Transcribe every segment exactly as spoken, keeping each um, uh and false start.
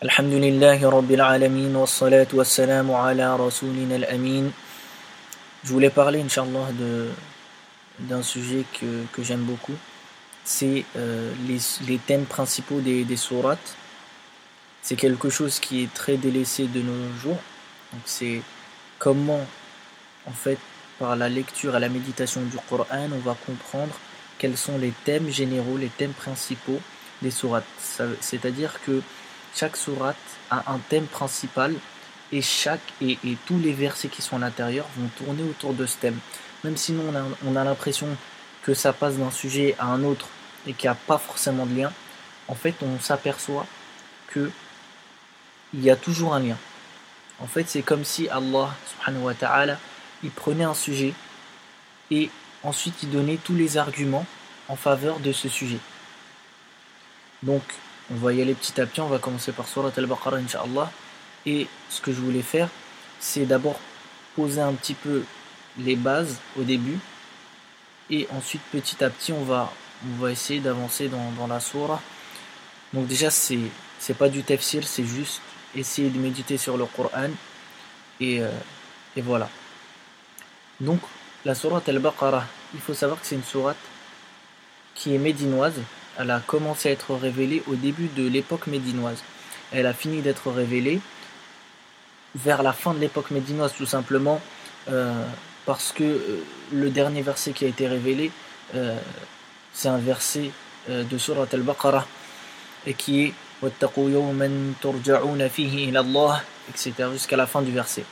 Alhamdulillahi Rabbil Alamin wa salatu wa salamu ala rasulina al-amin. Je voulais parler, Inch'Allah, de, d'un sujet que, que j'aime beaucoup. C'est euh, les, les thèmes principaux des, des sourates. C'est quelque chose qui est très délaissé de nos jours. Donc c'est comment, en fait, par la lecture et la méditation du Coran, on va comprendre quels sont les thèmes généraux, les thèmes principaux des sourates. Ça, c'est-à-dire que chaque sourate a un thème principal et, chaque, et, et tous les versets qui sont à l'intérieur vont tourner autour de ce thème. Même si nous on a, on a l'impression que ça passe d'un sujet à un autre et qu'il n'y a pas forcément de lien, en fait on s'aperçoit qu'il y a toujours un lien. En fait c'est comme si Allah subhanahu wa ta'ala il prenait un sujet et ensuite il donnait tous les arguments en faveur de ce sujet. Donc on va y aller petit à petit, on va commencer par Surat al-Baqarah Inch'Allah. Et ce que je voulais faire, c'est d'abord poser un petit peu les bases au début. Et ensuite petit à petit, on va, on va essayer d'avancer dans, dans la Surah. Donc déjà, c'est, c'est pas du tafsir, c'est juste essayer de méditer sur le Coran. Et, euh, et voilà. Donc la Surat al-Baqarah, il faut savoir que c'est une sourate qui est médinoise. Elle a commencé à être révélée au début de l'époque médinoise. Elle a fini d'être révélée vers la fin de l'époque médinoise, tout simplement euh, parce que euh, le dernier verset qui a été révélé, euh, c'est un verset euh, de Surat al-Baqarah et qui est وَاتَّقُوا يَوْمًا تُرْجَعُونَ فِيهِ إِلَى اللَّهِ, et cetera jusqu'à la fin du verset.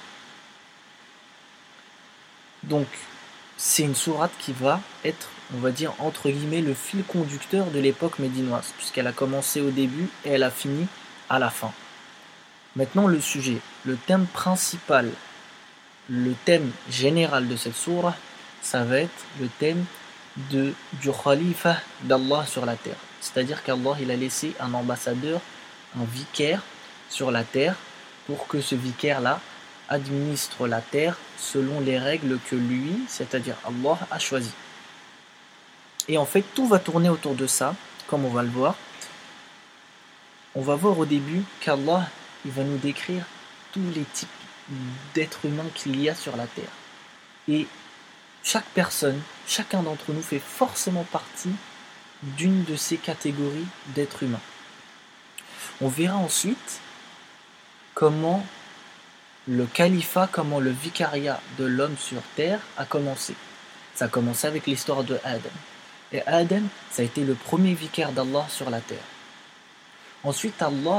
Donc, c'est une sourate qui va être, on va dire, entre guillemets, le fil conducteur de l'époque médinoise, puisqu'elle a commencé au début et elle a fini à la fin. Maintenant, le sujet, le thème principal, le thème général de cette sourate, ça va être le thème de, du khalifa d'Allah sur la terre. C'est-à-dire qu'Allah, il a laissé un ambassadeur, un vicaire sur la terre, pour que ce vicaire-là administre la terre selon les règles que lui, c'est-à-dire Allah, a choisies. Et en fait, tout va tourner autour de ça, comme on va le voir. On va voir au début qu'Allah, il va nous décrire tous les types d'êtres humains qu'il y a sur la terre. Et chaque personne, chacun d'entre nous fait forcément partie d'une de ces catégories d'êtres humains. On verra ensuite comment le califat, comment le vicariat de l'homme sur terre a commencé. Ça a commencé avec l'histoire de Adam. Et Adam, ça a été le premier vicaire d'Allah sur la terre. Ensuite, Allah